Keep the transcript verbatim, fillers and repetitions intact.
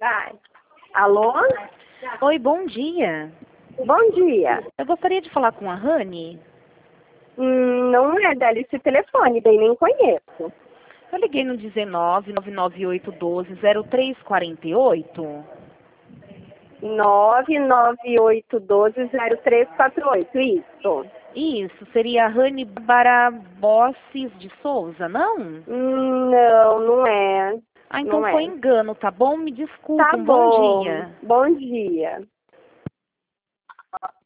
Vai. Alô? Oi, bom dia. Bom dia. Eu gostaria de falar com a Rani. Hum, não é dela esse telefone, bem nem conheço. Eu liguei no dezenove, nove nove oito um dois, zero três quatro oito. nove nove oito um dois zero três quatro oito, isso. Isso, seria a Rani Barabosses de Souza, não? Hum, não, não é. Ah, então Não foi é. engano, tá bom? Me desculpa, Tá um bom bom. dia. Bom dia.